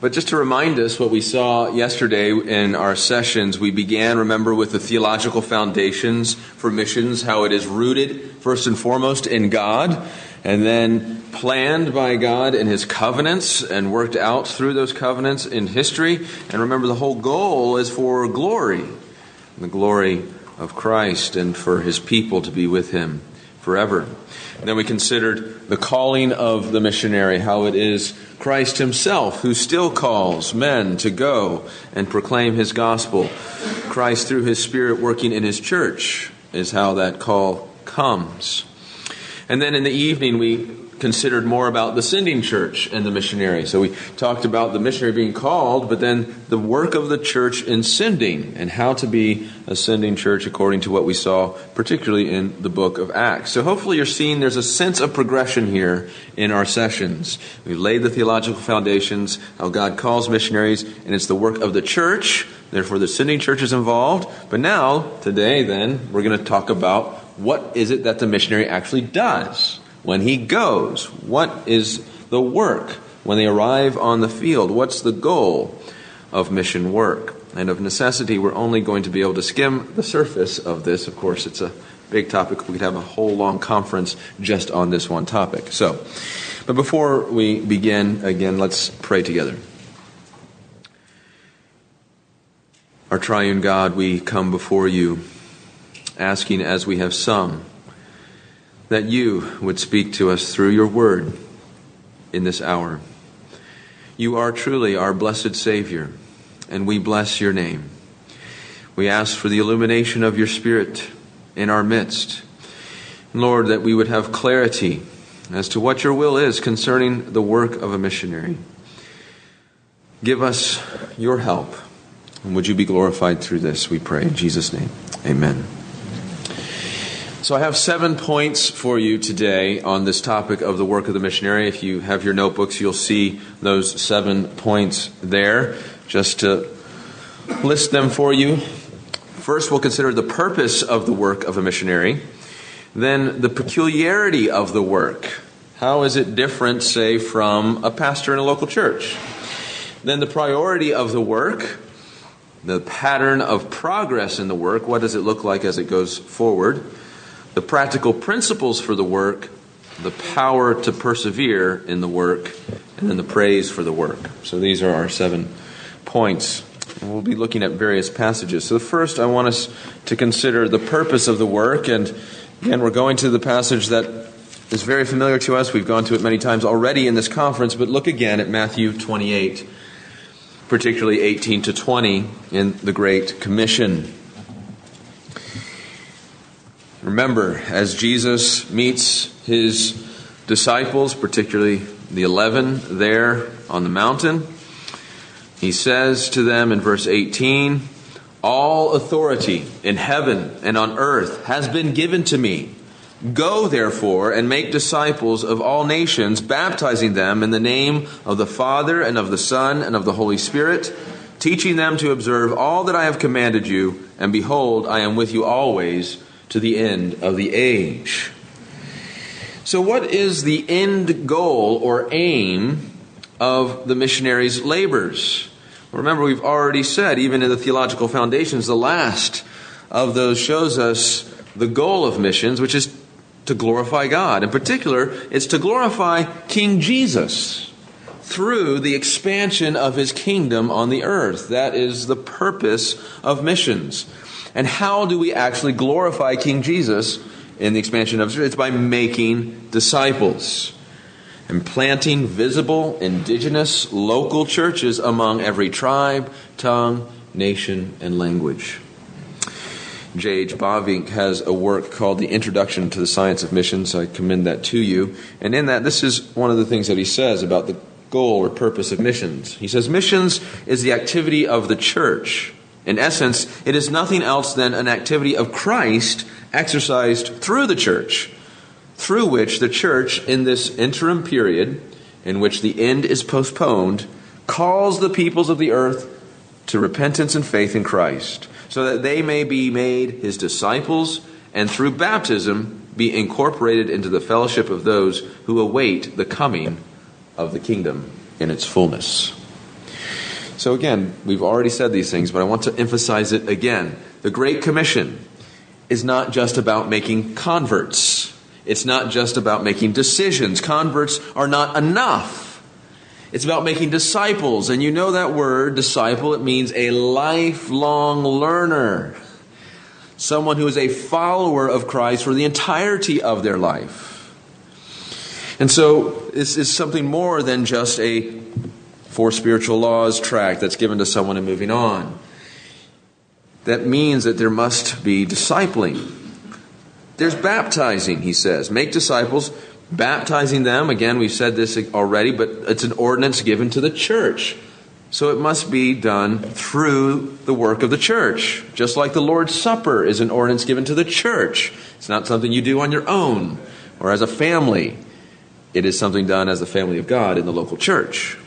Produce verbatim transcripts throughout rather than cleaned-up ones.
But just to remind us what we saw yesterday in our sessions, we began, remember, with the theological foundations for missions, how it is rooted first and foremost in God, and then planned by God in His covenants and worked out through those covenants in history. And remember, the whole goal is for glory, the glory of Christ, and for His people to be with Him forever. And then we considered the calling of the missionary, how it is Christ Himself who still calls men to go and proclaim His gospel. Christ, through His Spirit working in His church, is how that call comes. And then in the evening we considered more about the sending church and the missionary. So we talked about the missionary being called, but then the work of the church in sending and how to be a sending church according to what we saw, particularly in the book of Acts. So hopefully you're seeing there's a sense of progression here in our sessions. We've laid the theological foundations, how God calls missionaries, and it's the work of the church. Therefore, the sending church is involved. But now, today then, we're going to talk about what is it that the missionary actually does when he goes. What is the work when they arrive on the field? What's the goal of mission work? And of necessity, we're only going to be able to skim the surface of this. Of course, it's a big topic. We could have a whole long conference just on this one topic. So, but before we begin, again, let's pray together. Our triune God, we come before you, asking as we have sung, that you would speak to us through your word in this hour. You are truly our blessed Savior, and we bless your name. We ask for the illumination of your Spirit in our midst. Lord, that we would have clarity as to what your will is concerning the work of a missionary. Give us your help, and would you be glorified through this, we pray in Jesus' name. Amen. So I have seven points for you today on this topic of the work of the missionary. If you have your notebooks, you'll see those seven points there. Just to list them for you. First, we'll consider the purpose of the work of a missionary. Then the peculiarity of the work. How is it different, say, from a pastor in a local church? Then the priority of the work. The pattern of progress in the work. What does it look like as it goes forward? The practical principles for the work, the power to persevere in the work, and then the praise for the work. So these are our seven points. And we'll be looking at various passages. So first, I want us to consider the purpose of the work. And again, we're going to the passage that is very familiar to us. We've gone to it many times already in this conference. But look again at Matthew twenty-eight, particularly eighteen to twenty in the Great Commission. Remember, as Jesus meets his disciples, particularly the eleven there on the mountain, he says to them in verse eighteen, "All authority in heaven and on earth has been given to me. Go, therefore, and make disciples of all nations, baptizing them in the name of the Father and of the Son and of the Holy Spirit, teaching them to observe all that I have commanded you, and behold, I am with you always to the end of the age." So what is the end goal or aim of the missionary's labors? Remember, we've already said, even in the theological foundations, the last of those shows us the goal of missions, which is to glorify God. In particular, it's to glorify King Jesus through the expansion of his kingdom on the earth. That is the purpose of missions. And how do we actually glorify King Jesus in the expansion of Israel? It's by making disciples and planting visible, indigenous, local churches among every tribe, tongue, nation, and language. J H Bavinck has a work called The Introduction to the Science of Missions. I commend that to you. And in that, this is one of the things that he says about the goal or purpose of missions. He says, missions is the activity of the church. In essence, it is nothing else than an activity of Christ exercised through the church, through which the church, in this interim period in which the end is postponed, calls the peoples of the earth to repentance and faith in Christ, so that they may be made his disciples and through baptism be incorporated into the fellowship of those who await the coming of the kingdom in its fullness. So again, we've already said these things, but I want to emphasize it again. The Great Commission is not just about making converts. It's not just about making decisions. Converts are not enough. It's about making disciples. And you know that word, disciple, it means a lifelong learner. Someone who is a follower of Christ for the entirety of their life. And so this is something more than just a Four Spiritual Laws tract that's given to someone and moving on. That means that there must be discipling. There's baptizing, he says. Make disciples, baptizing them. Again, we've said this already, but it's an ordinance given to the church. So it must be done through the work of the church. Just like the Lord's Supper is an ordinance given to the church. It's not something you do on your own or as a family. It is something done as the family of God in the local church.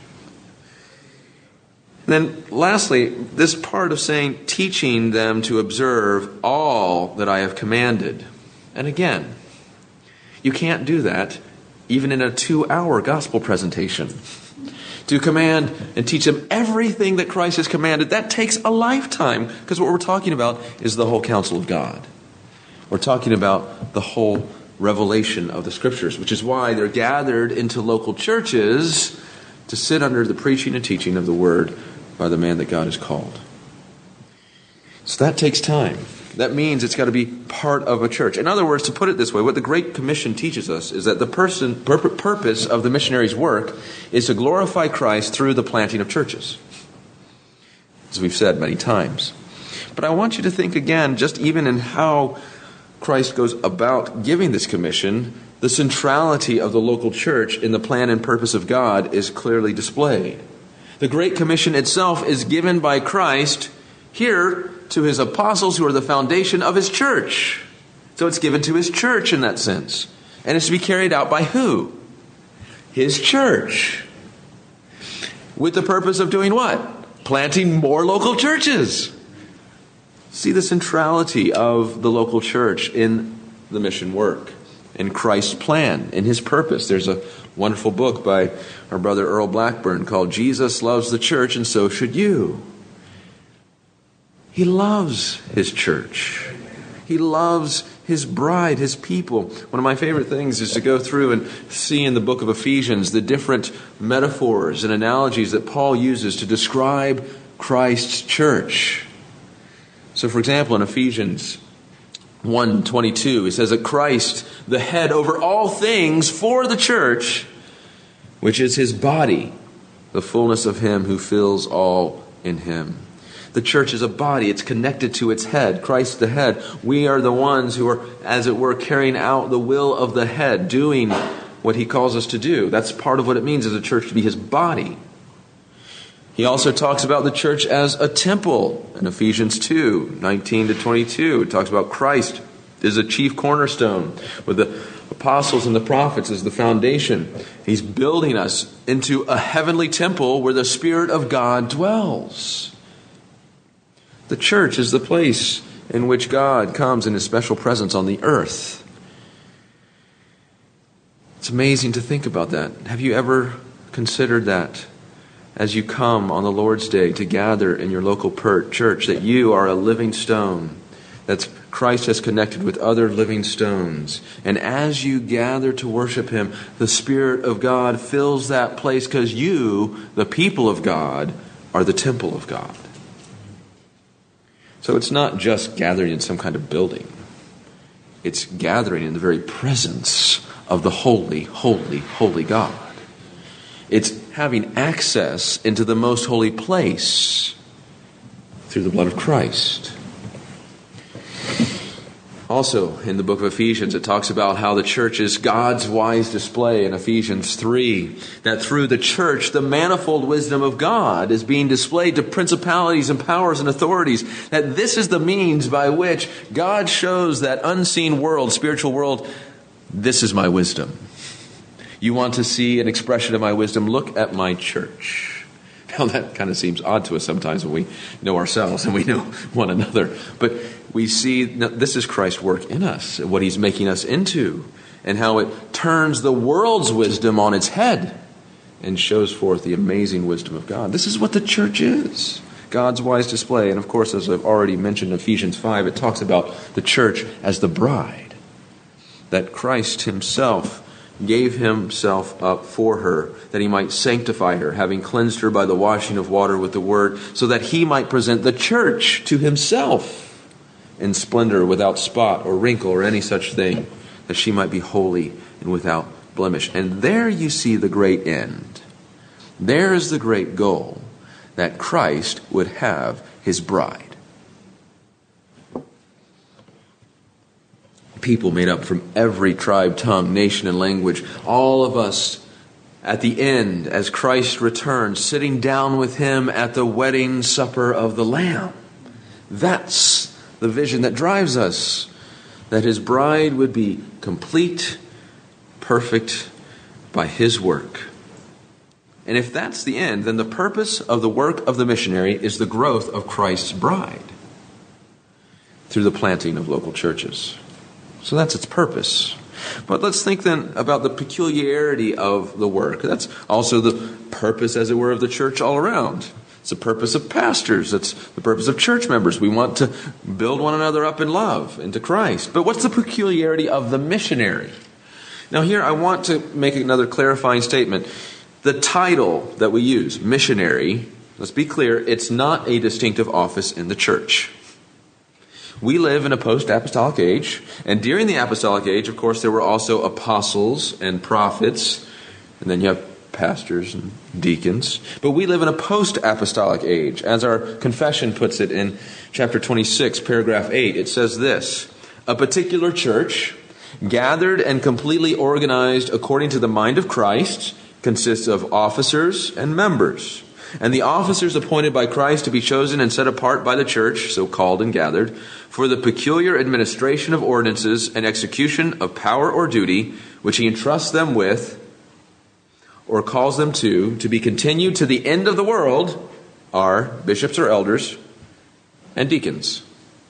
Then lastly, this part of saying, teaching them to observe all that I have commanded. And again, you can't do that even in a two-hour gospel presentation. To command and teach them everything that Christ has commanded, that takes a lifetime. Because what we're talking about is the whole counsel of God. We're talking about the whole revelation of the Scriptures, which is why they're gathered into local churches to sit under the preaching and teaching of the Word by the man that God has called. So that takes time. That means it's got to be part of a church. In other words, to put it this way, what the Great Commission teaches us is that the person, pur- purpose of the missionary's work is to glorify Christ through the planting of churches, as we've said many times. But I want you to think again, just even in how Christ goes about giving this commission, the centrality of the local church in the plan and purpose of God is clearly displayed. The Great Commission itself is given by Christ here to his apostles who are the foundation of his church. So it's given to his church in that sense. And it's to be carried out by who? His church. With the purpose of doing what? Planting more local churches. See the centrality of the local church in the mission work, in Christ's plan, in his purpose. There's a wonderful book by our brother Earl Blackburn called Jesus Loves the Church and So Should You. He loves his church. He loves his bride, his people. One of my favorite things is to go through and see in the book of Ephesians the different metaphors and analogies that Paul uses to describe Christ's church. So, for example, in Ephesians one twenty-two, he says that Christ, the head over all things for the church, which is his body, the fullness of him who fills all in him. The church is a body. It's connected to its head. Christ the head. We are the ones who are, as it were, carrying out the will of the head, doing what he calls us to do. That's part of what it means as a church to be his body. He also talks about the church as a temple in Ephesians two, nineteen to twenty-two. It talks about Christ is a chief cornerstone with the apostles and the prophets as the foundation. He's building us into a heavenly temple where the Spirit of God dwells. The church is the place in which God comes in his special presence on the earth. It's amazing to think about that. Have you ever considered that as you come on the Lord's Day to gather in your local per- church, that you are a living stone, that Christ has connected with other living stones. And as you gather to worship him, the Spirit of God fills that place because you, the people of God, are the temple of God. So it's not just gathering in some kind of building. It's gathering in the very presence of the holy, holy, holy God. It's having access into the most holy place through the blood of Christ. Also, in the book of Ephesians, it talks about how the church is God's wise display in Ephesians three. That through the church, the manifold wisdom of God is being displayed to principalities and powers and authorities. That this is the means by which God shows that unseen world, spiritual world, this is my wisdom. You want to see an expression of my wisdom? Look at my church. Now that kind of seems odd to us sometimes when we know ourselves and we know one another. But we see this is Christ's work in us, what he's making us into, and how it turns the world's wisdom on its head and shows forth the amazing wisdom of God. This is what the church is. God's wise display. And of course, as I've already mentioned in Ephesians five, it talks about the church as the bride. That Christ himself gave himself up for her, that he might sanctify her, having cleansed her by the washing of water with the word, so that he might present the church to himself in splendor, without spot or wrinkle or any such thing, that she might be holy and without blemish. And there you see the great end. There is the great goal, that Christ would have his bride. People made up from every tribe, tongue, nation, and language. All of us at the end, as Christ returns, sitting down with him at the wedding supper of the Lamb. That's the vision that drives us. That his bride would be complete, perfect by his work. And if that's the end, then the purpose of the work of the missionary is the growth of Christ's bride through the planting of local churches. So that's its purpose. But let's think then about the peculiarity of the work. That's also the purpose, as it were, of the church all around. It's the purpose of pastors. It's the purpose of church members. We want to build one another up in love into Christ. But what's the peculiarity of the missionary? Now here I want to make another clarifying statement. The title that we use, missionary, let's be clear, it's not a distinctive office in the church. We live in a post-apostolic age, and during the apostolic age, of course, there were also apostles and prophets, and then you have pastors and deacons. But we live in a post-apostolic age. As our confession puts it in chapter twenty-six, paragraph eight, it says this: a particular church, gathered and completely organized according to the mind of Christ, consists of officers and members. And the officers appointed by Christ to be chosen and set apart by the church, so called and gathered, for the peculiar administration of ordinances and execution of power or duty, which he entrusts them with, or calls them to, to be continued to the end of the world, are bishops or elders and deacons.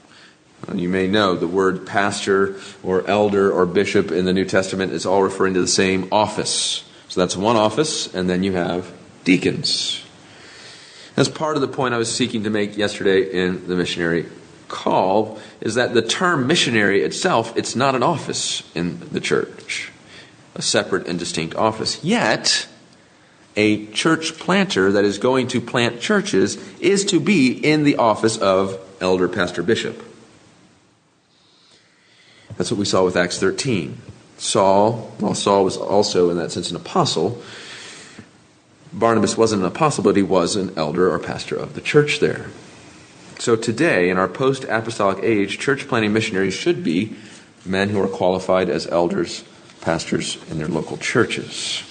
You may know the word pastor or elder or bishop in the New Testament is all referring to the same office. So that's one office, and then you have deacons. That's part of the point I was seeking to make yesterday in the missionary call, is that the term missionary itself, it's not an office in the church, a separate and distinct office. Yet, a church planter that is going to plant churches is to be in the office of elder, pastor, bishop. That's what we saw with Acts thirteen. Saul, well, Saul was also in that sense an apostle. Barnabas wasn't an apostle, but he was an elder or pastor of the church there. So today, in our post-apostolic age, church planting missionaries should be men who are qualified as elders, pastors in their local churches.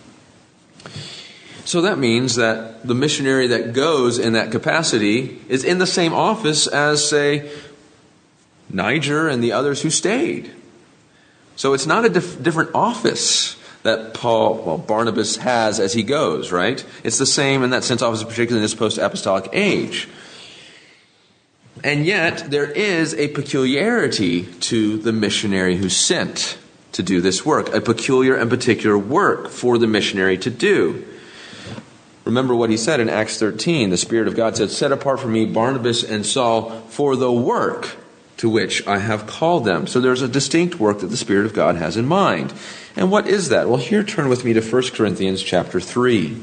So that means that the missionary that goes in that capacity is in the same office as, say, Niger and the others who stayed. So it's not a dif- different office that Paul, well, Barnabas has as he goes, right? It's the same in that sense, obviously, particularly in this post-apostolic age. And yet, there is a peculiarity to the missionary who's sent to do this work, a peculiar and particular work for the missionary to do. Remember what he said in Acts thirteen. The Spirit of God said, "Set apart for me Barnabas and Saul for the work to which I have called them." So there's a distinct work that the Spirit of God has in mind. And what is that? Well, here turn with me to First Corinthians chapter three.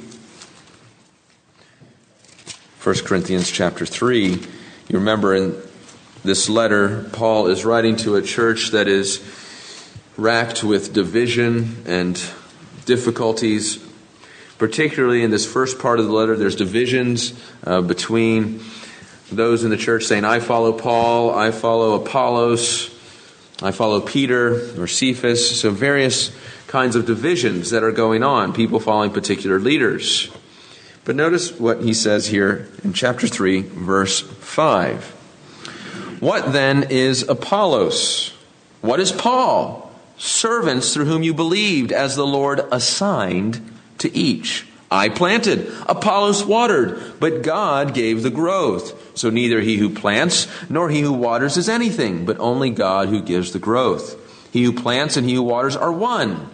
First Corinthians chapter three. You remember in this letter, Paul is writing to a church that is racked with division and difficulties. Particularly in this first part of the letter, there's divisions uh, between those in the church saying, I follow Paul, I follow Apollos, I follow Peter or Cephas. So various kinds of divisions that are going on, people following particular leaders. But notice what he says here in chapter three, verse five. What then is Apollos? What is Paul? Servants through whom you believed, as the Lord assigned to each. I planted, Apollos watered, but God gave the growth. So neither he who plants nor he who waters is anything, but only God who gives the growth. He who plants and he who waters are one,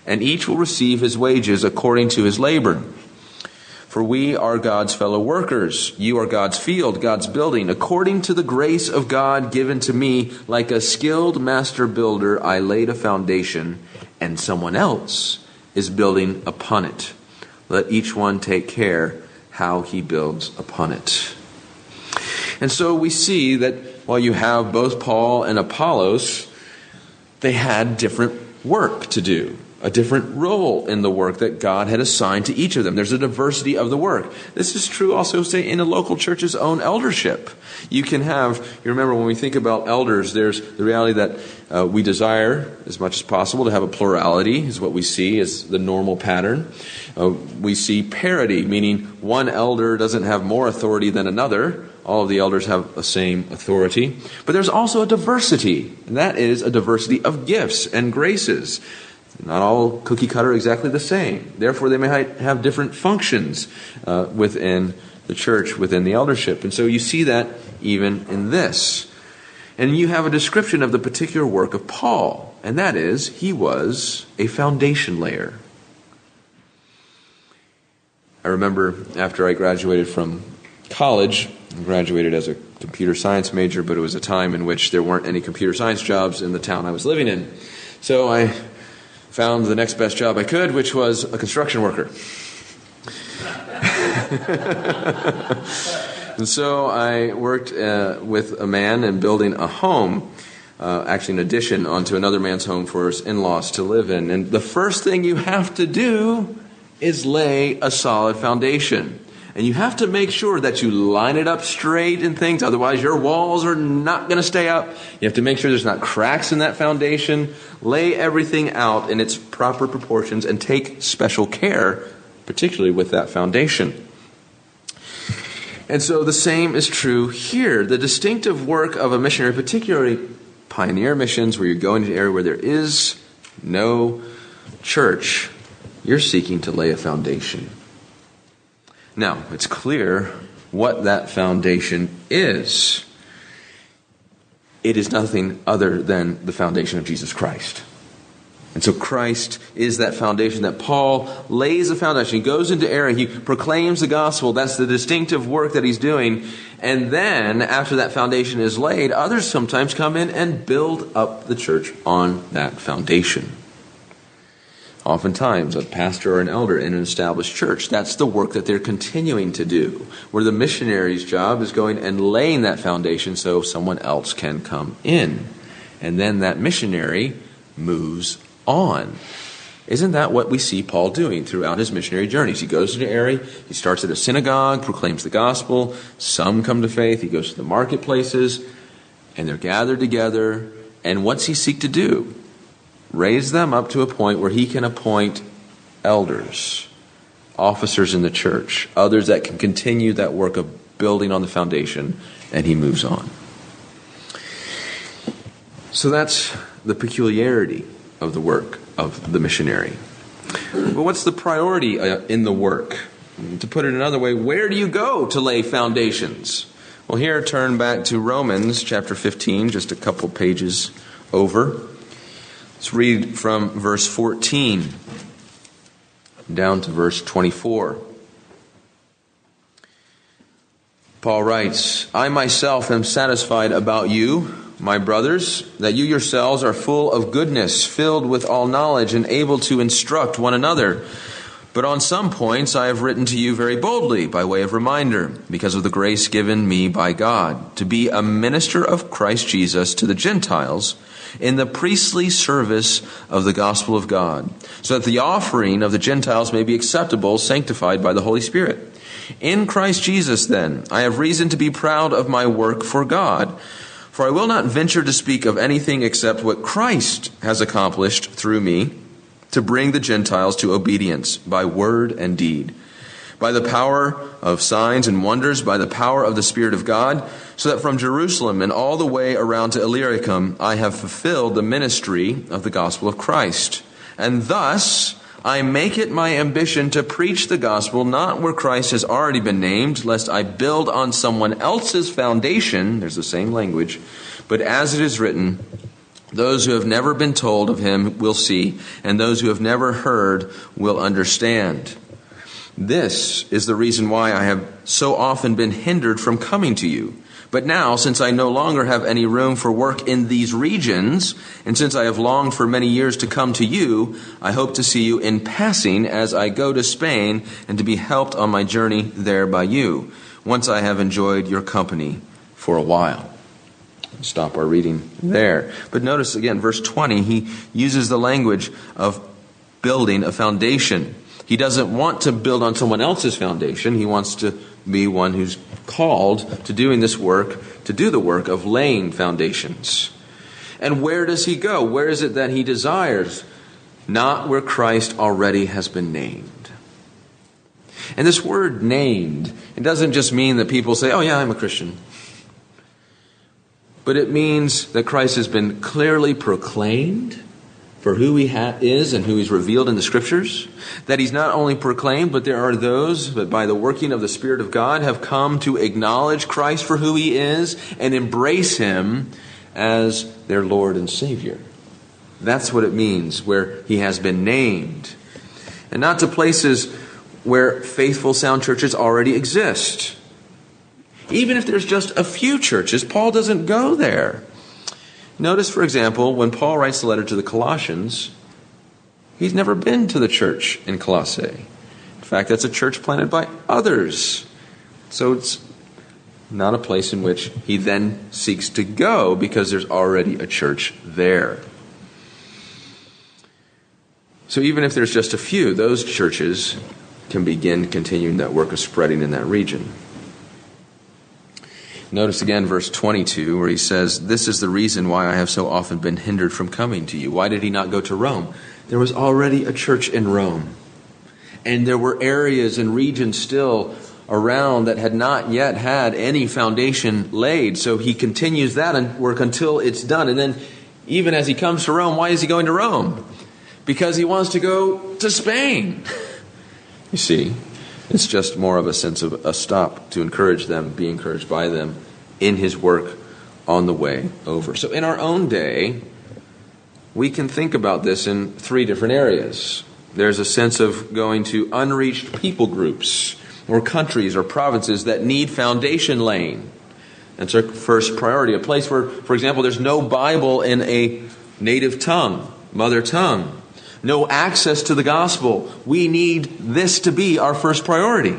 and each will receive his wages according to his labor. For we are God's fellow workers. You are God's field, God's building. According to the grace of God given to me, like a skilled master builder, I laid a foundation, and someone else is building upon it. Let each one take care how he builds upon it. And so we see that while you have both Paul and Apollos, they had different work to do. A different role in the work that God had assigned to each of them. There's a diversity of the work. This is true also, say, in a local church's own eldership. You can have, you remember when we think about elders, there's the reality that uh, we desire as much as possible to have a plurality, is what we see as the normal pattern. Uh, we see parity, meaning one elder doesn't have more authority than another. All of the elders have the same authority. But there's also a diversity, and that is a diversity of gifts and graces. Not all cookie cutter exactly the same. Therefore, they may have different functions uh, within the church, within the eldership. And so you see that even in this. And you have a description of the particular work of Paul, and that is, he was a foundation layer. I remember after I graduated from college, I graduated as a computer science major, but it was a time in which there weren't any computer science jobs in the town I was living in. So I found the next best job I could, which was a construction worker. And so I worked uh, with a man in building a home, uh, actually an addition onto another man's home for his in-laws to live in. And the first thing you have to do is lay a solid foundation. And you have to make sure that you line it up straight and things. Otherwise, your walls are not going to stay up. You have to make sure there's not cracks in that foundation. Lay everything out in its proper proportions and take special care, particularly with that foundation. And so the same is true here. The distinctive work of a missionary, particularly pioneer missions, where you're going to an area where there is no church, you're seeking to lay a foundation. Now, it's clear what that foundation is. It is nothing other than the foundation of Jesus Christ. And so Christ is that foundation that Paul lays a foundation. He goes into area, he proclaims the gospel. That's the distinctive work that he's doing. And then, after that foundation is laid, others sometimes come in and build up the church on that foundation. Oftentimes, a pastor or an elder in an established church, that's the work that they're continuing to do, where the missionary's job is going and laying that foundation so someone else can come in. And then that missionary moves on. Isn't that what we see Paul doing throughout his missionary journeys? He goes to an area, he starts at a synagogue, proclaims the gospel, some come to faith, he goes to the marketplaces, and they're gathered together, and what's he seek to do? Raise them up to a point where he can appoint elders, officers in the church, others that can continue that work of building on the foundation, and he moves on. So that's the peculiarity of the work of the missionary. But what's the priority in the work? To put it another way, where do you go to lay foundations? Well, here, turn back to Romans chapter fifteen, just a couple pages over. Let's read from verse fourteen down to verse twenty-four. Paul writes, I myself am satisfied about you, my brothers, that you yourselves are full of goodness, filled with all knowledge, and able to instruct one another. But on some points I have written to you very boldly, by way of reminder, because of the grace given me by God, to be a minister of Christ Jesus to the Gentiles, in the priestly service of the gospel of God, so that the offering of the Gentiles may be acceptable, sanctified by the Holy Spirit. In Christ Jesus, then, I have reason to be proud of my work for God, for I will not venture to speak of anything except what Christ has accomplished through me, to bring the Gentiles to obedience by word and deed, by the power of signs and wonders, by the power of the Spirit of God, so that from Jerusalem and all the way around to Illyricum I have fulfilled the ministry of the gospel of Christ. And thus I make it my ambition to preach the gospel not where Christ has already been named, lest I build on someone else's foundation, there's the same language, but as it is written, Those who have never been told of him will see, and those who have never heard will understand. This is the reason why I have so often been hindered from coming to you. But now, since I no longer have any room for work in these regions, and since I have longed for many years to come to you, I hope to see you in passing as I go to Spain and to be helped on my journey there by you, once I have enjoyed your company for a while. Stop our reading there. But notice again, verse twenty, he uses the language of building a foundation. He doesn't want to build on someone else's foundation. He wants to be one who's called to doing this work, to do the work of laying foundations. And where does he go? Where is it that he desires? Not where Christ already has been named. And this word named, it doesn't just mean that people say, oh yeah, I'm a Christian. But it means that Christ has been clearly proclaimed for who he ha- is and who he's revealed in the Scriptures. That he's not only proclaimed, but there are those that by the working of the Spirit of God have come to acknowledge Christ for who he is and embrace him as their Lord and Savior. That's what it means, where he has been named. And not to places where faithful, sound churches already exist. Even if there's just a few churches, Paul doesn't go there. Notice, for example, when Paul writes the letter to the Colossians, he's never been to the church in Colossae. In fact, that's a church planted by others. So it's not a place in which he then seeks to go because there's already a church there. So even if there's just a few, those churches can begin continuing that work of spreading in that region. Notice again verse twenty-two where he says, this is the reason why I have so often been hindered from coming to you. Why did he not go to Rome? There was already a church in Rome. And there were areas and regions still around that had not yet had any foundation laid. So he continues that work until it's done. And then even as he comes to Rome, why is he going to Rome? Because he wants to go to Spain. You see, it's just more of a sense of a stop to encourage them, be encouraged by them in his work on the way over. So in our own day, we can think about this in three different areas. There's a sense of going to unreached people groups or countries or provinces that need foundation laying. That's our first priority. A place where, for example, there's no Bible in a native tongue, mother tongue. No access to the gospel. We need this to be our first priority.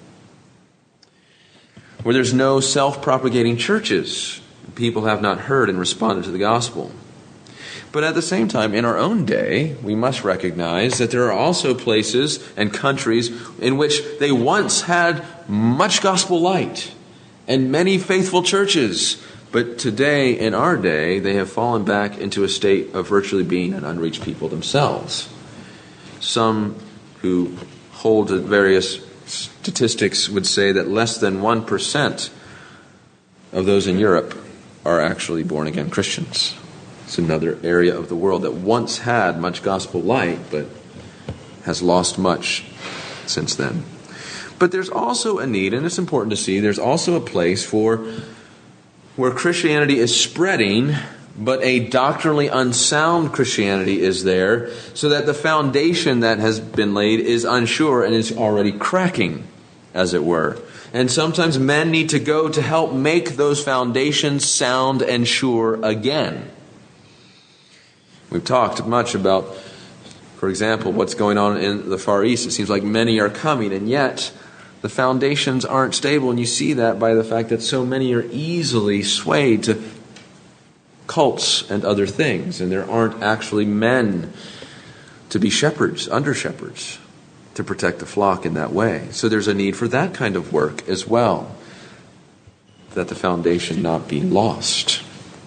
Where there's no self-propagating churches. People have not heard and responded to the gospel. But at the same time, in our own day, we must recognize that there are also places and countries in which they once had much gospel light and many faithful churches. But today, in our day, they have fallen back into a state of virtually being an unreached people themselves. Some who hold to various statistics would say that less than one percent of those in Europe are actually born-again Christians. It's another area of the world that once had much gospel light, but has lost much since then. But there's also a need, and it's important to see, there's also a place for where Christianity is spreading, but a doctrinally unsound Christianity is there, so that the foundation that has been laid is unsure and is already cracking, as it were. And sometimes men need to go to help make those foundations sound and sure again. We've talked much about, for example, what's going on in the Far East. It seems like many are coming, and yet the foundations aren't stable, and you see that by the fact that so many are easily swayed to cults and other things, and there aren't actually men to be shepherds, under shepherds, to protect the flock in that way. So there's a need for that kind of work as well, that the foundation not be lost.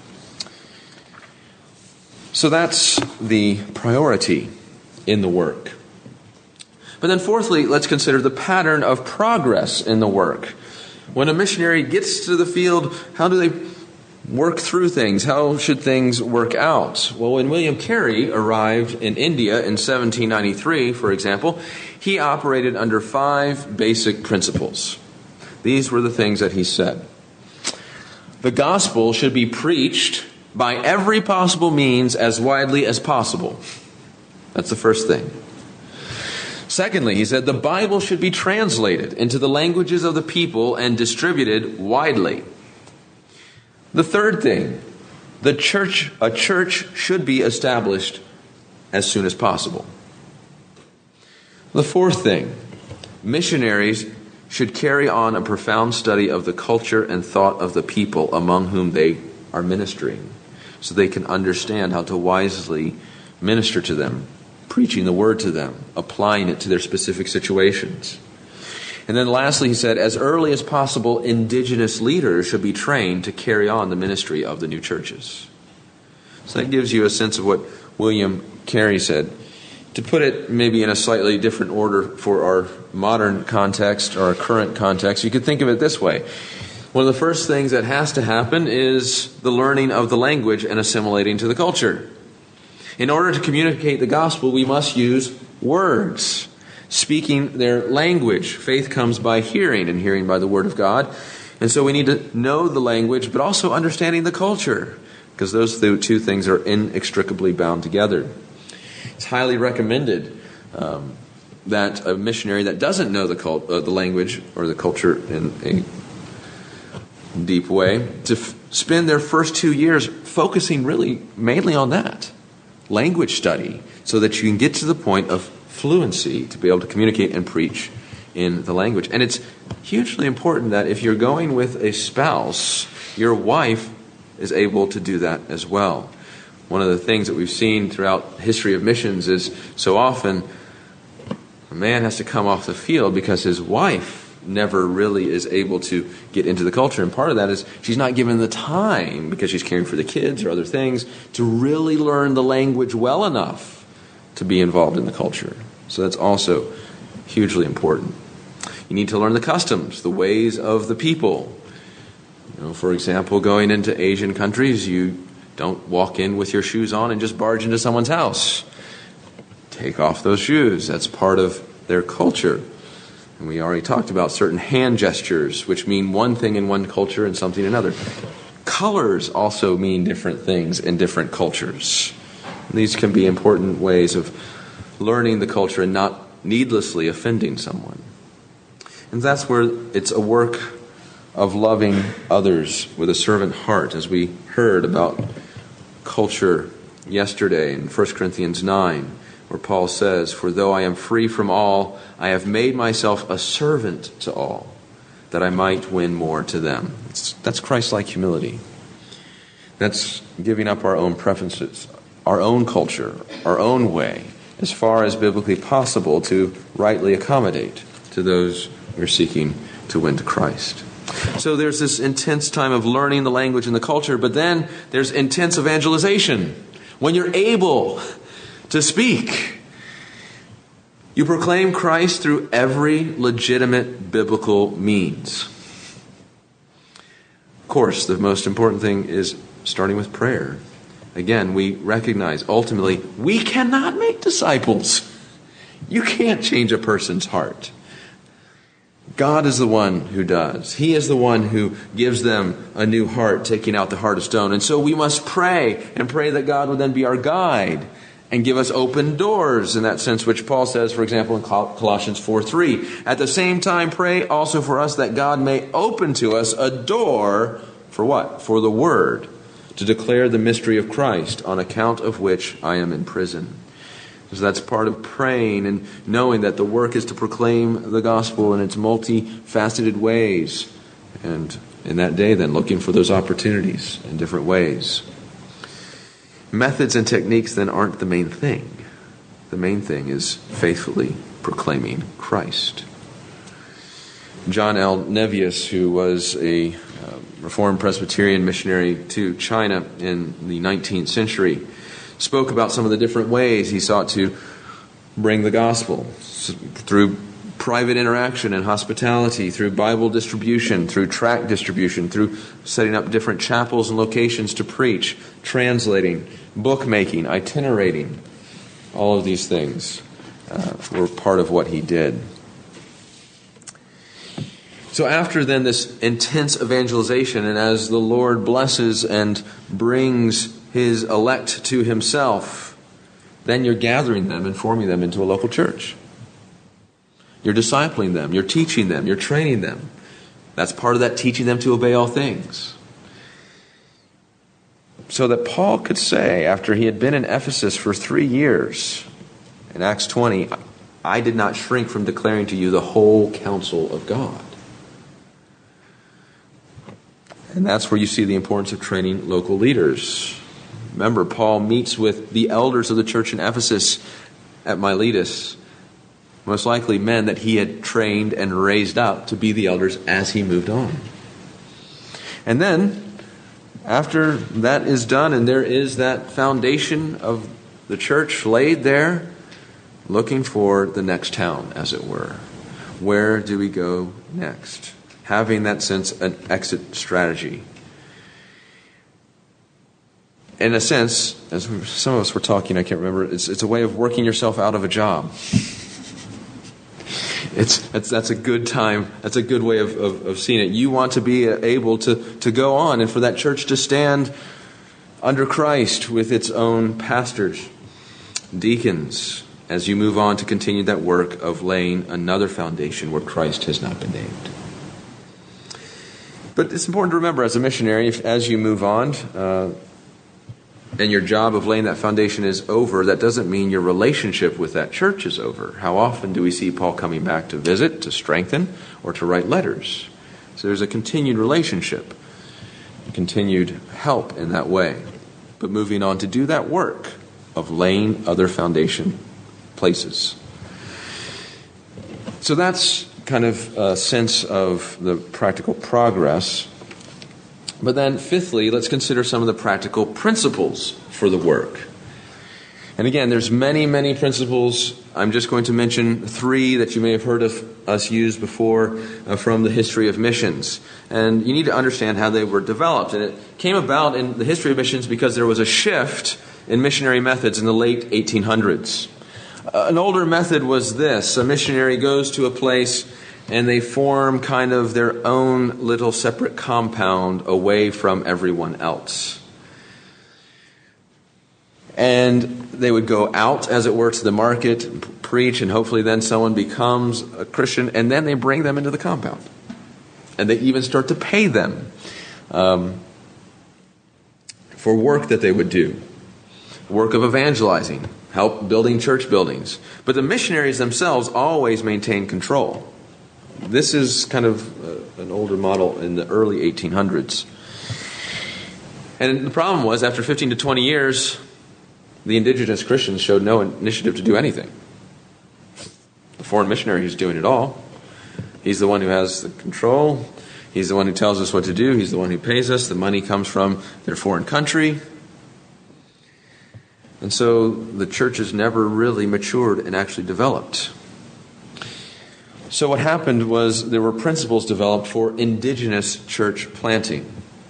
So that's the priority in the work. But then fourthly, let's consider the pattern of progress in the work. When a missionary gets to the field, how do they work through things? How should things work out? Well, when William Carey arrived in India in seventeen ninety-three, for example, he operated under five basic principles. These were the things that he said. The gospel should be preached by every possible means as widely as possible. That's the first thing. Secondly, he said the Bible should be translated into the languages of the people and distributed widely. The third thing, the church, a church should be established as soon as possible. The fourth thing, missionaries should carry on a profound study of the culture and thought of the people among whom they are ministering, so they can understand how to wisely minister to them, preaching the word to them, applying it to their specific situations. And then lastly, he said, as early as possible, indigenous leaders should be trained to carry on the ministry of the new churches. So that gives you a sense of what William Carey said. To put it maybe in a slightly different order for our modern context or our current context, you could think of it this way. One of the first things that has to happen is the learning of the language and assimilating to the culture. In order to communicate the gospel, we must use words, speaking their language. Faith comes by hearing, and hearing by the word of God. And so we need to know the language, but also understanding the culture, because those two things are inextricably bound together. It's highly recommended um, that a missionary that doesn't know the, cult, uh, the language or the culture in a deep way, to f- spend their first two years focusing really mainly on that. Language study, so that you can get to the point of fluency to be able to communicate and preach in the language. And it's hugely important that if you're going with a spouse, your wife is able to do that as well. One of the things that we've seen throughout the history of missions is so often a man has to come off the field because his wife never really is able to get into the culture. And part of that is she's not given the time, because she's caring for the kids or other things, to really learn the language well enough to be involved in the culture. So that's also hugely important. You need to learn the customs, the ways of the people. You know, for example, going into Asian countries, you don't walk in with your shoes on and just barge into someone's house. Take off those shoes. That's part of their culture. And we already talked about certain hand gestures, which mean one thing in one culture and something in another. Colors also mean different things in different cultures. And these can be important ways of learning the culture and not needlessly offending someone. And that's where it's a work of loving others with a servant heart, as we heard about culture yesterday in First Corinthians nine. Where Paul says, for though I am free from all, I have made myself a servant to all, that I might win more to them. It's, that's Christ-like humility. That's giving up our own preferences, our own culture, our own way, as far as biblically possible to rightly accommodate to those we're seeking to win to Christ. So there's this intense time of learning the language and the culture, but then there's intense evangelization. When you're able to speak, you proclaim Christ through every legitimate biblical means. Of course, the most important thing is starting with prayer. Again, we recognize ultimately we cannot make disciples. You can't change a person's heart. God is the one who does. He is the one who gives them a new heart, taking out the heart of stone. And so we must pray and pray that God would then be our guide and give us open doors in that sense, which Paul says, for example, in Colossians four three. At the same time, pray also for us that God may open to us a door for what? For the word, to declare the mystery of Christ, on account of which I am in prison. So that's part of praying and knowing that the work is to proclaim the gospel in its multifaceted ways. And in that day, then, looking for those opportunities in different ways. Methods and techniques then aren't the main thing. The main thing is faithfully proclaiming Christ. John L. Nevius, who was a uh, Reformed Presbyterian missionary to China in the nineteenth century, spoke about some of the different ways he sought to bring the gospel through private interaction and hospitality, through Bible distribution, through tract distribution, through setting up different chapels and locations to preach, translating, bookmaking, itinerating. All of these things uh, were part of what he did. So after then this intense evangelization, and as the Lord blesses and brings his elect to himself, then you're gathering them and forming them into a local church. You're discipling them, you're teaching them, you're training them. That's part of that teaching them to obey all things. So that Paul could say, after he had been in Ephesus for three years, in Acts twenty, I did not shrink from declaring to you the whole counsel of God. And that's where you see the importance of training local leaders. Remember, Paul meets with the elders of the church in Ephesus at Miletus, most likely men that he had trained and raised up to be the elders as he moved on. And then, after that is done and there is that foundation of the church laid there, looking for the next town, as it were. Where do we go next? Having that sense, an exit strategy. In a sense, as some of us were talking, I can't remember, it's, it's a way of working yourself out of a job. It's that's, that's a good time, that's a good way of, of, of seeing it. You want to be able to, to go on and for that church to stand under Christ with its own pastors, deacons, as you move on to continue that work of laying another foundation where Christ has not been named. But it's important to remember as a missionary, if, as you move on, uh, and your job of laying that foundation is over, that doesn't mean your relationship with that church is over. How often do we see Paul coming back to visit, to strengthen, or to write letters? So there's a continued relationship, a continued help in that way. But moving on to do that work of laying other foundation places. So that's kind of a sense of the practical progress. But then fifthly, let's consider some of the practical principles for the work. And again, there's many, many principles. I'm just going to mention three that you may have heard of us use before uh, from the history of missions. And you need to understand how they were developed. And it came about in the history of missions because there was a shift in missionary methods in the late eighteen hundreds. Uh, an older method was this. A missionary goes to a place and they form kind of their own little separate compound away from everyone else. And they would go out, as it were, to the market, preach, and hopefully then someone becomes a Christian, and then they bring them into the compound. And they even start to pay them um, for work that they would do. Work of evangelizing, help building church buildings. But the missionaries themselves always maintain control. This is kind of uh, an older model in the early eighteen hundreds. And the problem was, after fifteen to twenty years, the indigenous Christians showed no initiative to do anything. The foreign missionary who's doing it all. He's the one who has the control. He's the one who tells us what to do. He's the one who pays us. The money comes from their foreign country. And so the church has never really matured and actually developed. So what happened was there were principles developed for indigenous church planting.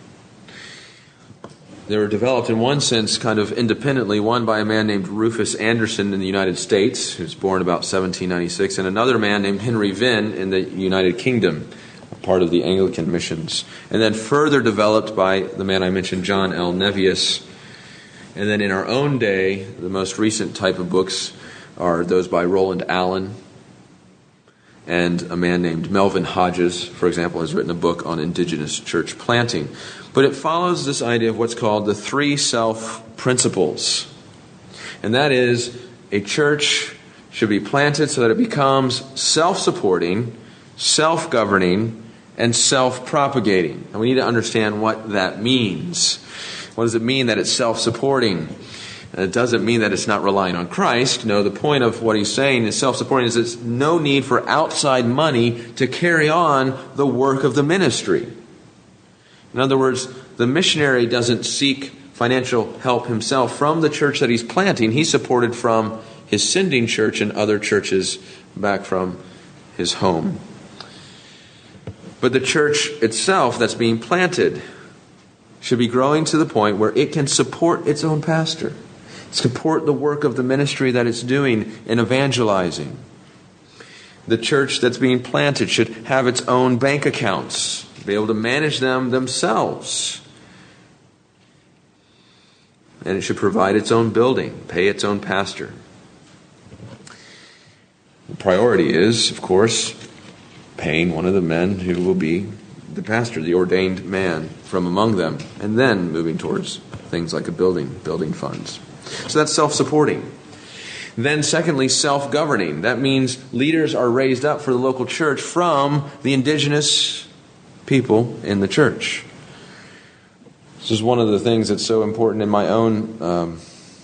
They were developed in one sense kind of independently, one by a man named Rufus Anderson in the United States, who was born about seventeen ninety-six, and another man named Henry Vinn in the United Kingdom, part of the Anglican missions. And then further developed by the man I mentioned, John L. Nevius. And then in our own day, the most recent type of books are those by Roland Allen. And a man named Melvin Hodges, for example, has written a book on indigenous church planting. But it follows this idea of what's called the three self principles. And that is, a church should be planted so that it becomes self-supporting, self-governing, and self-propagating. And we need to understand what that means. What does it mean that it's self-supporting? It doesn't mean that it's not relying on Christ. No, the point of what he's saying is self-supporting is there's no need for outside money to carry on the work of the ministry. In other words, the missionary doesn't seek financial help himself from the church that he's planting. He's supported from his sending church and other churches back from his home. But the church itself that's being planted should be growing to the point where it can support its own pastor. Support the work of the ministry that it's doing in evangelizing. The church that's being planted should have its own bank accounts, be able to manage them themselves. And it should provide its own building, pay its own pastor. The priority is, of course, paying one of the men who will be the pastor, the ordained man from among them, and then moving towards things like a building, building funds. So that's self-supporting. Then secondly, self-governing. That means leaders are raised up for the local church from the indigenous people in the church. This is one of the things that's so important in my own um,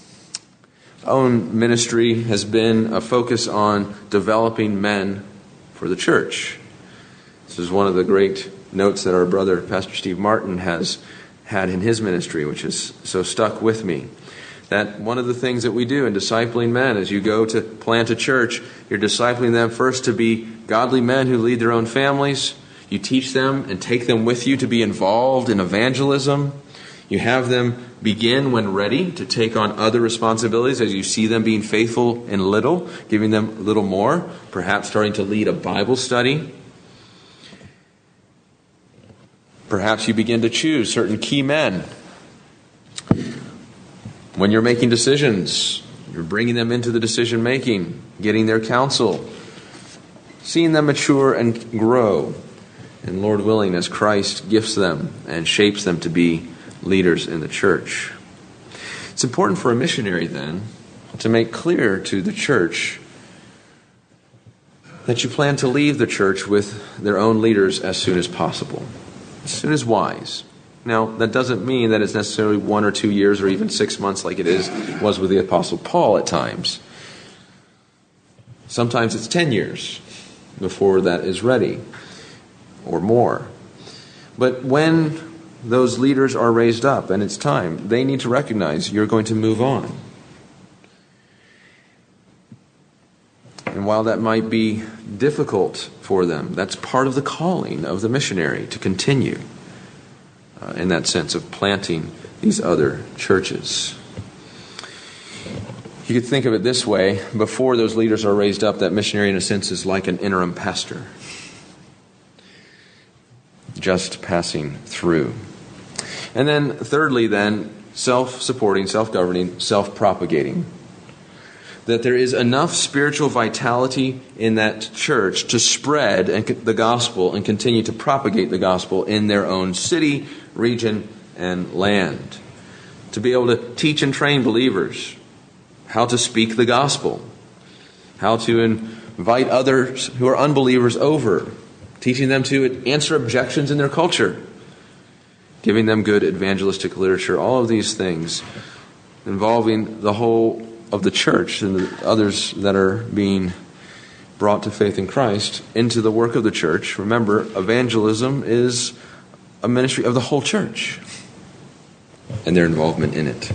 own ministry, has been a focus on developing men for the church. This is one of the great notes that our brother, Pastor Steve Martin, has had in his ministry, which has so stuck with me. That one of the things that we do in discipling men, as you go to plant a church, you're discipling them first to be godly men who lead their own families. You teach them and take them with you to be involved in evangelism. You have them begin when ready to take on other responsibilities as you see them being faithful in little, giving them a little more, perhaps starting to lead a Bible study. Perhaps you begin to choose certain key men. When you're making decisions, you're bringing them into the decision making, getting their counsel, seeing them mature and grow. And Lord willing, as Christ gifts them and shapes them to be leaders in the church. It's important for a missionary then to make clear to the church that you plan to leave the church with their own leaders as soon as possible, as soon as wise. Now, that doesn't mean that it's necessarily one or two years or even six months like it is was with the Apostle Paul at times. Sometimes it's ten years before that is ready, or more. But when those leaders are raised up and it's time, they need to recognize you're going to move on. And while that might be difficult for them, that's part of the calling of the missionary to continue uh, in that sense of planting these other churches. You could think of it this way: before those leaders are raised up, that missionary in a sense is like an interim pastor, just passing through. And then thirdly then, self-supporting, self-governing, self-propagating. That there is enough spiritual vitality in that church to spread the gospel and continue to propagate the gospel in their own city, region, and land. To be able to teach and train believers how to speak the gospel, how to invite others who are unbelievers over, teaching them to answer objections in their culture, giving them good evangelistic literature, all of these things involving the whole of the church and the others that are being brought to faith in Christ into the work of the church. Remember, evangelism is a ministry of the whole church and their involvement in it.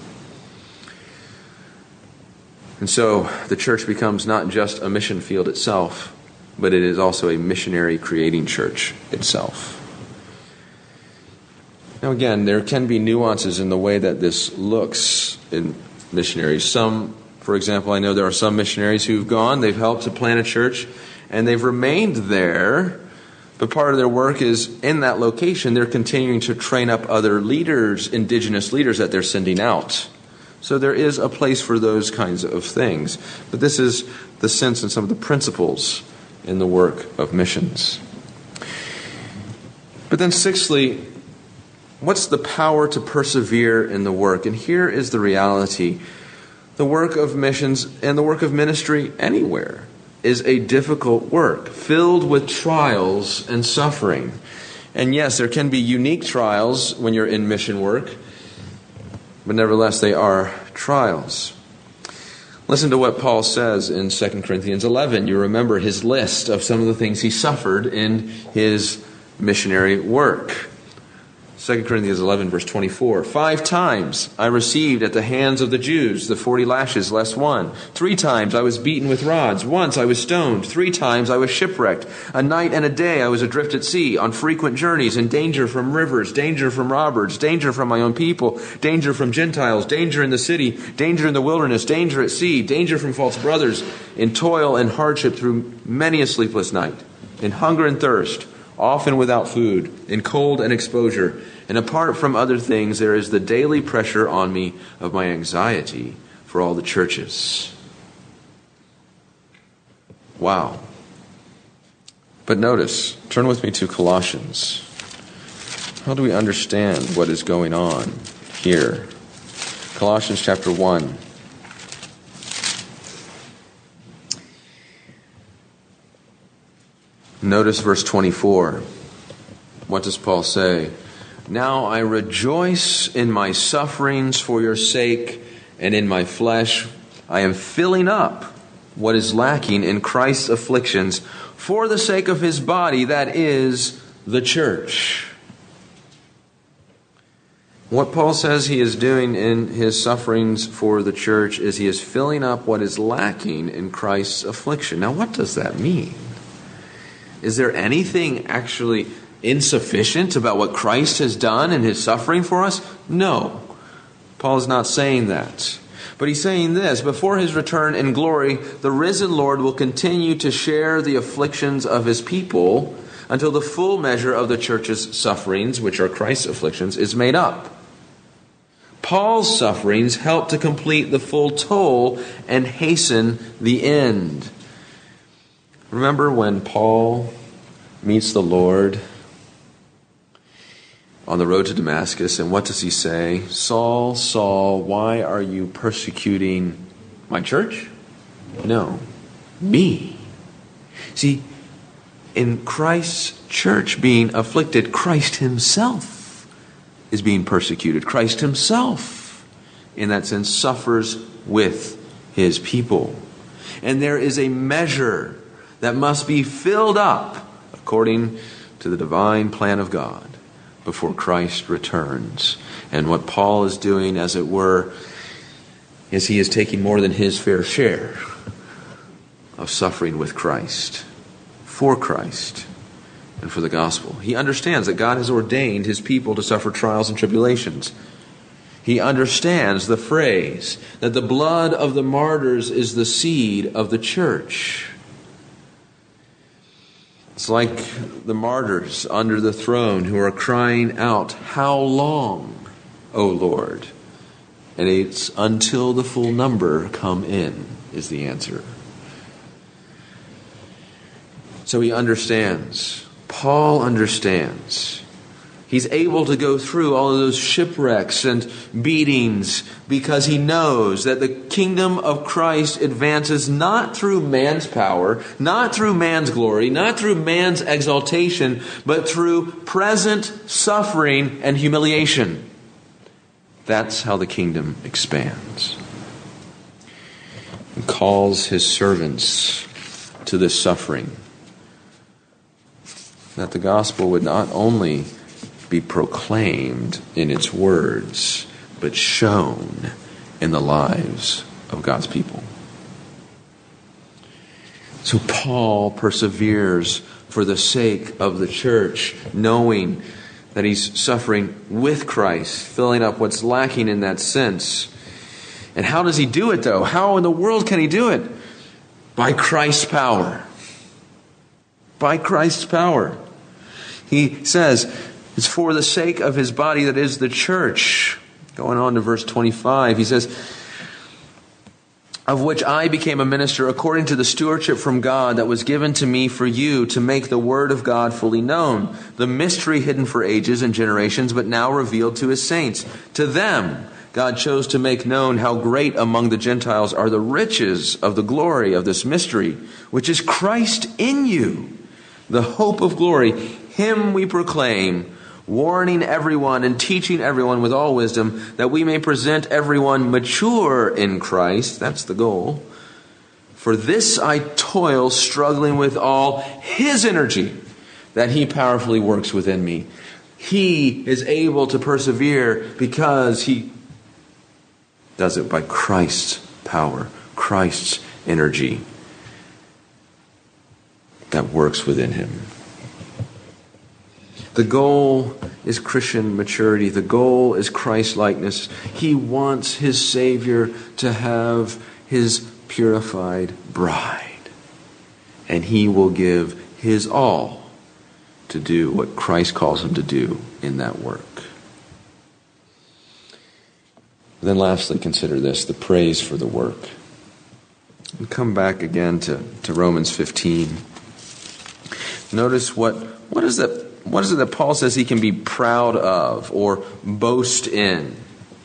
And so the church becomes not just a mission field itself, but it is also a missionary creating church itself. Now again, there can be nuances in the way that this looks in missionaries. Some, for example, I know there are some missionaries who've gone, they've helped to plant a church, and they've remained there, but part of their work is in that location, they're continuing to train up other leaders, indigenous leaders that they're sending out. So there is a place for those kinds of things. But this is the sense and some of the principles in the work of missions. But then sixthly, what's the power to persevere in the work? And here is the reality. The work of missions and the work of ministry anywhere is a difficult work, filled with trials and suffering. And yes, there can be unique trials when you're in mission work, but nevertheless they are trials. Listen to what Paul says in Second Corinthians eleven. You remember his list of some of the things he suffered in his missionary work. Second Corinthians eleven, verse twenty-four. Five times I received at the hands of the Jews the forty lashes less one. Three times I was beaten with rods. Once I was stoned. Three times I was shipwrecked. A night and a day I was adrift at sea, on frequent journeys, in danger from rivers, danger from robbers, danger from my own people, danger from Gentiles, danger in the city, danger in the wilderness, danger at sea, danger from false brothers, in toil and hardship through many a sleepless night, in hunger and thirst, often without food, in cold and exposure. And apart from other things, there is the daily pressure on me of my anxiety for all the churches. Wow. But notice, turn with me to Colossians. How do we understand what is going on here? Colossians chapter one. Notice verse twenty-four. What does Paul say? Now I rejoice in my sufferings for your sake, and in my flesh I am filling up what is lacking in Christ's afflictions for the sake of his body, that is, the church. What Paul says he is doing in his sufferings for the church is he is filling up what is lacking in Christ's affliction. Now, what does that mean? Is there anything actually insufficient about what Christ has done in his suffering for us? No. Paul is not saying that. But he's saying this: before his return in glory, the risen Lord will continue to share the afflictions of his people until the full measure of the church's sufferings, which are Christ's afflictions, is made up. Paul's sufferings help to complete the full toll and hasten the end. Remember when Paul meets the Lord on the road to Damascus, and what does he say? Saul, Saul, why are you persecuting my church? No, me. See, in Christ's church being afflicted, Christ himself is being persecuted. Christ himself, in that sense, suffers with his people. And there is a measure that must be filled up according to the divine plan of God before Christ returns. And what Paul is doing, as it were, is he is taking more than his fair share of suffering with Christ, for Christ, and for the gospel. He understands that God has ordained his people to suffer trials and tribulations. He understands the phrase that the blood of the martyrs is the seed of the church. It's like the martyrs under the throne who are crying out, "How long, O Lord?" And it's until the full number come in, is the answer. So he understands. Paul understands. He's able to go through all of those shipwrecks and beatings because he knows that the kingdom of Christ advances not through man's power, not through man's glory, not through man's exaltation, but through present suffering and humiliation. That's how the kingdom expands. He calls his servants to this suffering, that the gospel would not only be proclaimed in its words, but shown in the lives of God's people. So Paul perseveres for the sake of the church, knowing that he's suffering with Christ, filling up what's lacking in that sense. And how does he do it, though? How in the world can he do it? By Christ's power. By Christ's power. He says, it's for the sake of his body, that is the church. Going on to verse twenty-five, he says, of which I became a minister according to the stewardship from God that was given to me for you, to make the word of God fully known, the mystery hidden for ages and generations, but now revealed to his saints. To them God chose to make known how great among the Gentiles are the riches of the glory of this mystery, which is Christ in you, the hope of glory. Him we proclaim, warning everyone and teaching everyone with all wisdom, that we may present everyone mature in Christ. That's the goal. For this I toil, struggling with all his energy that he powerfully works within me. He is able to persevere because he does it by Christ's power, Christ's energy that works within him. The goal is Christian maturity. The goal is Christ-likeness. He wants his Savior to have his purified bride. And he will give his all to do what Christ calls him to do in that work. Then lastly, consider this, the praise for the work. And come back again to, to Romans fifteen. Notice what, what is that, what is it that Paul says he can be proud of or boast in?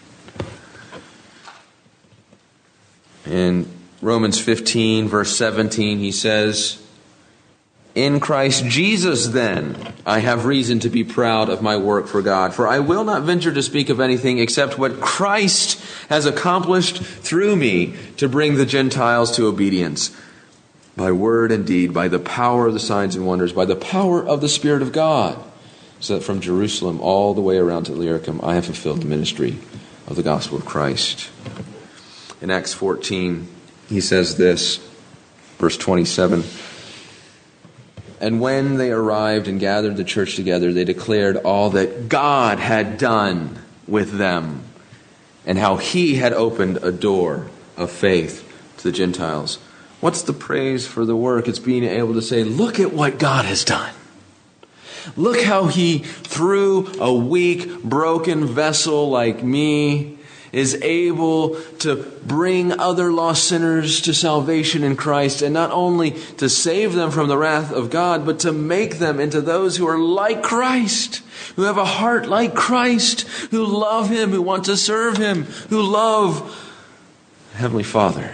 In Romans fifteen, verse seventeen, he says, "In Christ Jesus, then, I have reason to be proud of my work for God. For I will not venture to speak of anything except what Christ has accomplished through me to bring the Gentiles to obedience, by word and deed, by the power of the signs and wonders, by the power of the Spirit of God, so that from Jerusalem all the way around to Illyricum I have fulfilled the ministry of the gospel of Christ." In Acts fourteen, he says this, verse twenty-seven, "And when they arrived and gathered the church together, they declared all that God had done with them, and how he had opened a door of faith to the Gentiles." What's the praise for the work? It's being able to say, look at what God has done. Look how he, through a weak, broken vessel like me, is able to bring other lost sinners to salvation in Christ, and not only to save them from the wrath of God, but to make them into those who are like Christ, who have a heart like Christ, who love him, who want to serve him, who love Heavenly Father.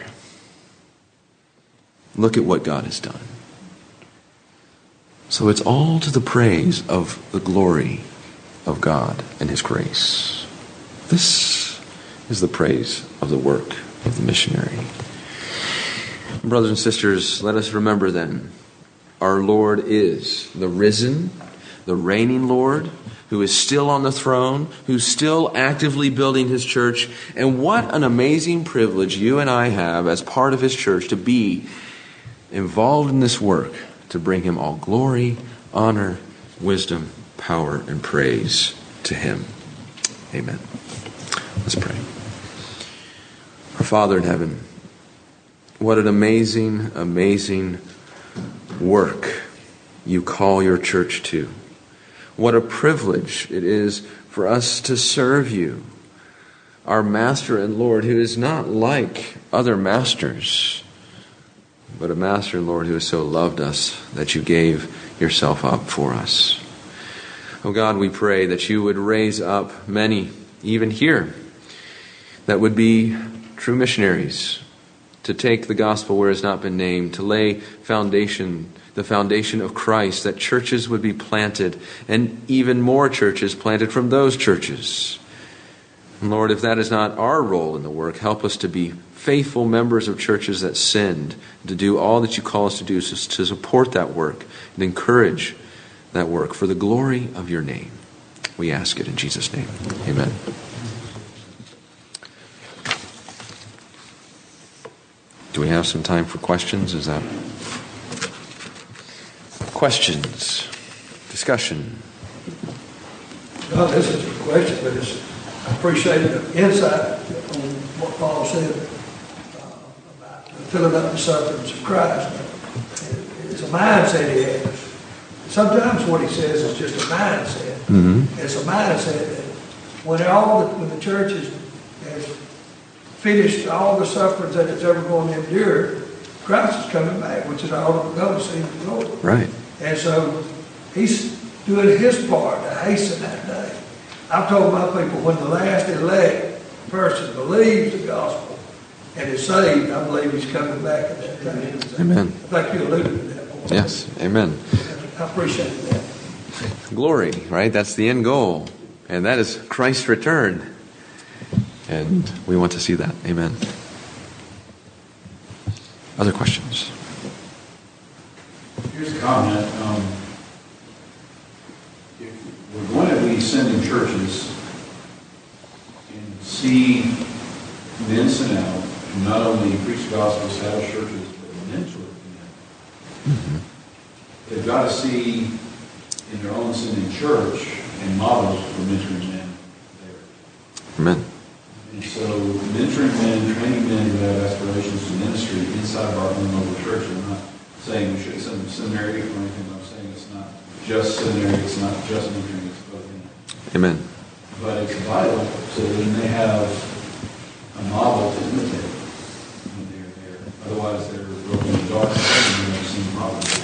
Look at what God has done. So it's all to the praise of the glory of God and his grace. This is the praise of the work of the missionary. Brothers and sisters, let us remember then, our Lord is the risen, the reigning Lord, who is still on the throne, who's still actively building his church. And what an amazing privilege you and I have as part of his church to be involved in this work, to bring him all glory, honor, wisdom, power, and praise to him. Amen. Let's pray. Our Father in heaven, what an amazing, amazing work you call your church to. What a privilege it is for us to serve you, our Master and Lord, who is not like other masters, but a Master and Lord who has so loved us that you gave yourself up for us. Oh God, we pray that you would raise up many, even here, that would be true missionaries, to take the gospel where it has not been named, to lay foundation, the foundation of Christ, that churches would be planted, and even more churches planted from those churches. And Lord, if that is not our role in the work, help us to be faithful members of churches that send, to do all that you call us to do, to support that work and encourage that work for the glory of your name. We ask it in Jesus' name. Amen. Do we have some time for questions? Is that questions? Discussion? No, this is a question, but it's, I appreciate the insight on what Paul said filling up the sufferings of Christ. It's a mindset he has. Sometimes what he says is just a mindset. Mm-hmm. It's a mindset that when all the, when the church is, has finished all the sufferings that it's ever going to endure, Christ is coming back, which is all of go to see the Lord. Right. And so he's doing his part to hasten that day. I've told my people, when the last elect person believes the gospel and is saved, I believe he's coming back at that time. Amen. I think you alluded to that point. Yes, amen. I appreciate that. Glory, right? That's the end goal. And that is Christ's return. And we want to see that. Amen. Other questions? Here's a comment. Um, if we're going to be be sending churches and see men sent out and not only preach the gospel, establish churches, but mentor men. Mm-hmm. They've got to see in their own sending church and models for mentoring men there. Amen. And so mentoring men, training men who have aspirations to ministry inside of our own local church. I'm not saying we should send them to seminary or anything, but I'm saying it's not just seminary, it's not just mentoring, it's both in. Amen. But it's vital so that they have a model to imitate when they're there. Otherwise, they're broken in the dark and they've seen problems.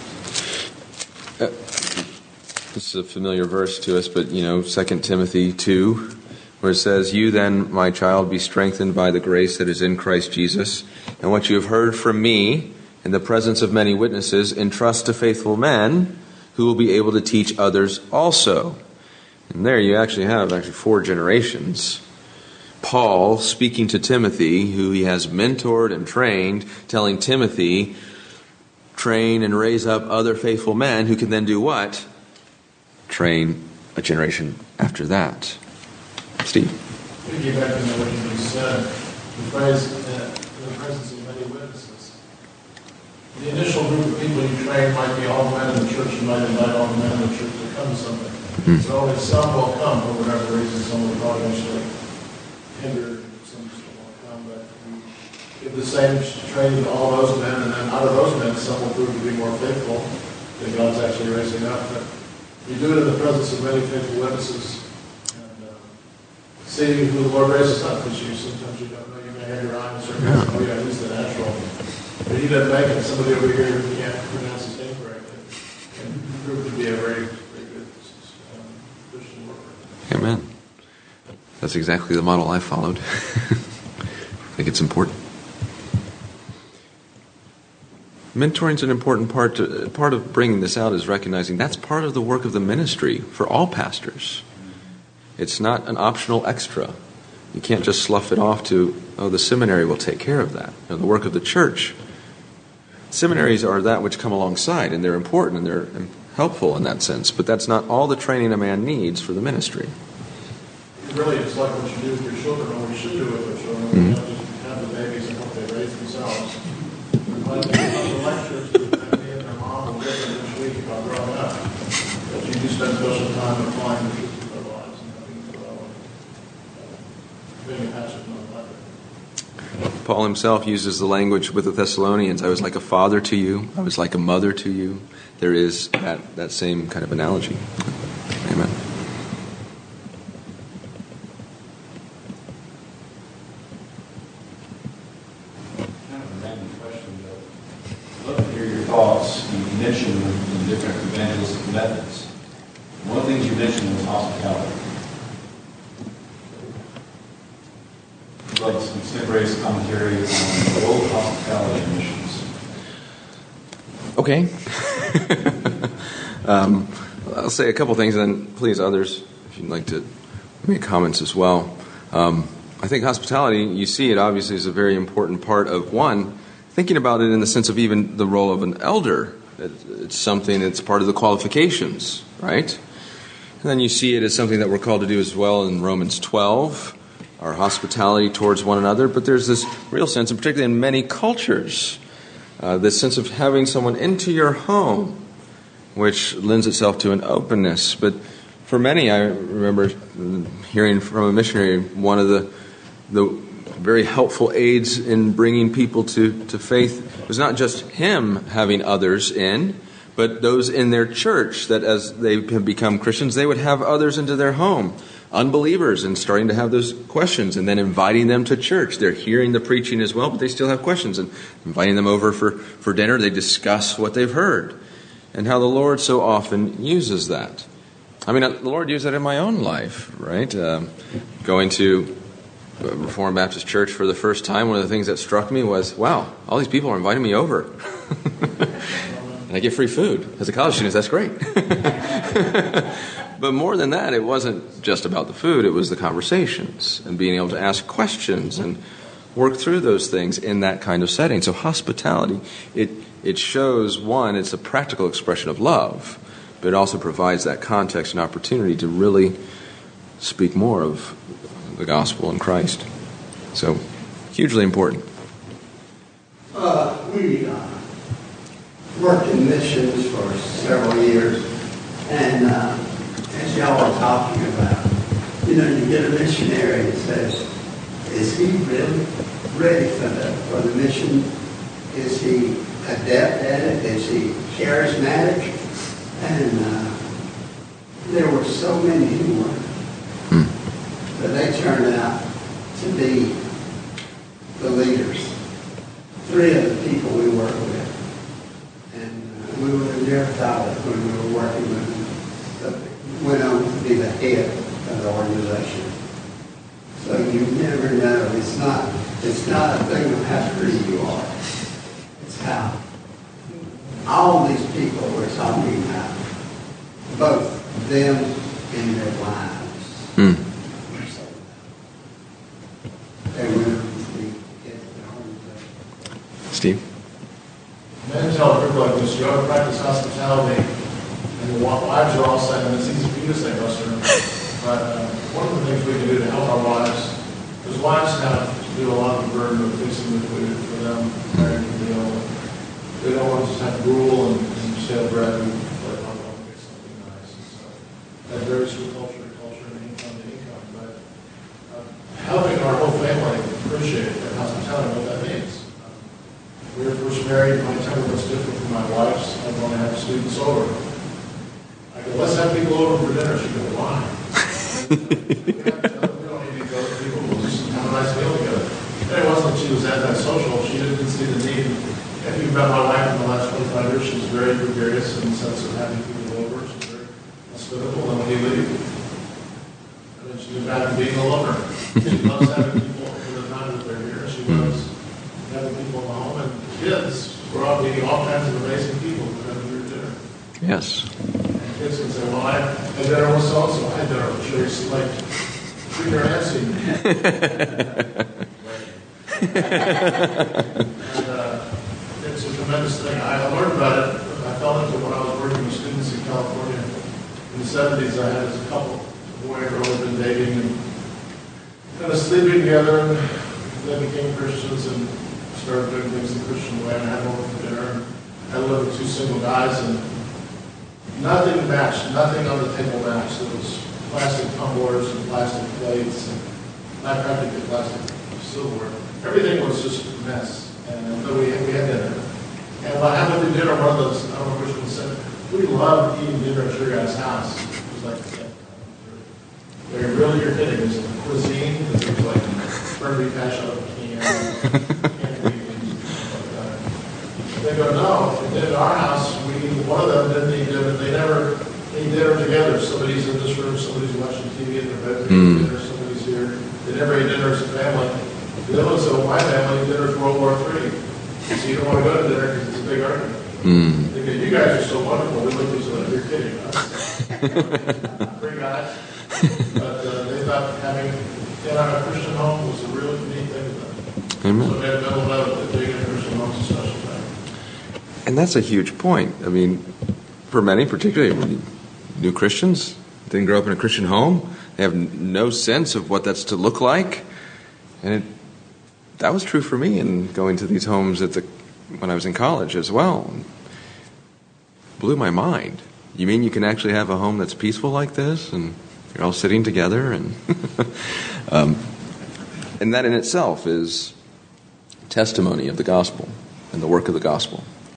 Uh, this is a familiar verse to us, but, you know, Second Timothy two, where it says, "You then, my child, be strengthened by the grace that is in Christ Jesus, and what you have heard from me in the presence of many witnesses, entrust to faithful men who will be able to teach others also." And there you actually have actually four generations. Paul speaking to Timothy, who he has mentored and trained, telling Timothy, train and raise up other faithful men who can then do what? Train a generation after that. Steve? Piggybacking on what you just said, the phrase uh, in the presence of many witnesses. The initial group of people you train might be all the men in the church. You might invite all the men in the church to come to something. Mm-hmm. So only some will come for whatever reason. Some will probably initially hinder, some just won't come. But you give the same training to all those men, and then out of those men, some will prove to be more faithful that God's actually raising up. But you do it in the presence of many faithful witnesses. See who the Lord raises up, because you sometimes you don't know. You may have your eye on certain things. Oh yeah, he's the natural. But he doesn't make it. Somebody over here who can't pronounce his name correctly can prove to be a very, very good um, Christian worker. Amen. That's exactly the model I followed. I think it's important. Mentoring is an important part. To, part of bringing this out is recognizing that's part of the work of the ministry for all pastors. It's not an optional extra. You can't just slough it off to, oh, the seminary will take care of that. You know, the work of the church. Seminaries are that which come alongside, and they're important and they're helpful in that sense. But that's not all the training a man needs for the ministry. Really, it's like what you do with your children, or what you should do with your children. Mm-hmm. You don't just have the babies and hope they raise themselves. But you have the lectures that me and their mom will give them each week about growing up. But you do spend special time applying the truth to their lives and helping them grow and uh, being a pastor in their life. Paul himself uses the language with the Thessalonians. I was like a father to you. I was like a mother to you. There is that, that same kind of analogy. Amen. Thoughts. You mentioned the different evangelistic methods. One of the things you mentioned was hospitality. I'd like some extemporaneous commentary on the role of hospitality in missions. Okay. um, I'll say a couple things, and then please others, if you'd like to make comments as well. Um, I think hospitality, you see it obviously is a very important part of one. Thinking about it in the sense of even the role of an elder, it's something that's part of the qualifications, right? And then you see it as something that we're called to do as well in Romans twelve, our hospitality towards one another. But there's this real sense, and particularly in many cultures, uh, this sense of having someone into your home, which lends itself to an openness. But for many, I remember hearing from a missionary, one of the the very helpful aids in bringing people to, to faith was not just him having others in, but those in their church that as they have become Christians, they would have others into their home, unbelievers, and starting to have those questions and then inviting them to church. They're hearing the preaching as well, but they still have questions, and inviting them over for, for dinner. They discuss what they've heard and how the Lord so often uses that. I mean, the Lord used that in my own life, right? Um, going to Reformed Baptist Church for the first time, one of the things that struck me was, wow, all these people are inviting me over. And I get free food. As a college student, that's great. But more than that, it wasn't just about the food. It was the conversations and being able to ask questions and work through those things in that kind of setting. So hospitality, it, it shows, one, it's a practical expression of love. but it also provides that context and opportunity to really speak more of the gospel in Christ. So, hugely important. Uh, we uh, worked in missions for several years, and uh, as y'all were talking about, you know, you get a missionary that says, is he really ready for the, for the mission? Is he adept at it? Is he charismatic? And uh, there were so many who were. Hmm. But they turned out to be the leaders. Three of the people we work with. And uh, we would have never thought it when we were working with them. But went on to be the head of the organization. So you never know. It's not, it's not a thing of how free you are. It's how all these people we're talking about, both them and their lives. Hmm. They went on to be head of the organization. Steve? Men tell a group like this, you ought to practice hospitality, and the wives are all saying, and it's easy for you to say, Buster, but uh, one of the things we can do to help our wives, because wives have to do a lot of the burden of fixing the food for them, married to deal with. They don't want to just have to rule and, and just have bread and like, I'll go make something nice. And so that varies from culture to culture and income to income, but uh, helping our whole family appreciate that hospitality, what that means. Um, we were first married, my temper was different from my wife's. I'd want to have students over. I go, let's have people over for dinner. She goes, why? we don't need to go to people. We'll just have a nice meal together. And it wasn't that she was antisocial. She didn't see the need. If you've met my wife in the last twenty-five years, she's very gregarious in the sense of having people over. She's very hospitable. And when you leave, I mean, she's back to being a lover. She loves having people for the time that they're here. She loves having people in the home. And kids, we're all meeting all kinds of amazing people who have your dinner. Yes. And kids can say, well, I had dinner with so-and-so. I had dinner with Tracy. Like, Junior Nancy. and uh, it's a tremendous thing. I learned about it. I fell into it when I was working with students in California. In the seventies, I had this couple, a boy and girl had been dating and kind of sleeping together, and they became Christians and started doing things the Christian way, and I had them over for dinner. I lived with two single guys, and nothing matched, nothing on the table matched. It was plastic tumblers and plastic plates, and not practically plastic silverware. Everything was just a mess. And so we, we had dinner. And what happened to dinner, one of those, I don't know which one said, we loved eating dinner at your guys' house. It was like, yeah, really, you're kidding. It was cuisine, it was like burnt beef hash out of a can, candy, things like that. They go, no, we did at our house, we, one of them didn't eat dinner, they never ate dinner together. Somebody's in this room, somebody's watching T V in their bedroom, mm. dinner, somebody's here. They never ate dinner as a family. The other one said, well, my family, dinner's World War Three. So you don't want to go to dinner because it's a big argument. Mm. They go, you guys are so wonderful. We look at each other, you're kidding us. Three guys. But uh, they thought having in a Christian home was a really neat thing to them. Amen. So they had a mental note that being in a Christian home is a special thing. And that's a huge point. I mean, for many, particularly new Christians, didn't grow up in a Christian home. They have no sense of what that's to look like. And it, that was true for me in going to these homes at the when I was in college as well. It blew my mind. You mean you can actually have a home that's peaceful like this, and you're all sitting together, and um, and that in itself is testimony of the gospel and the work of the gospel.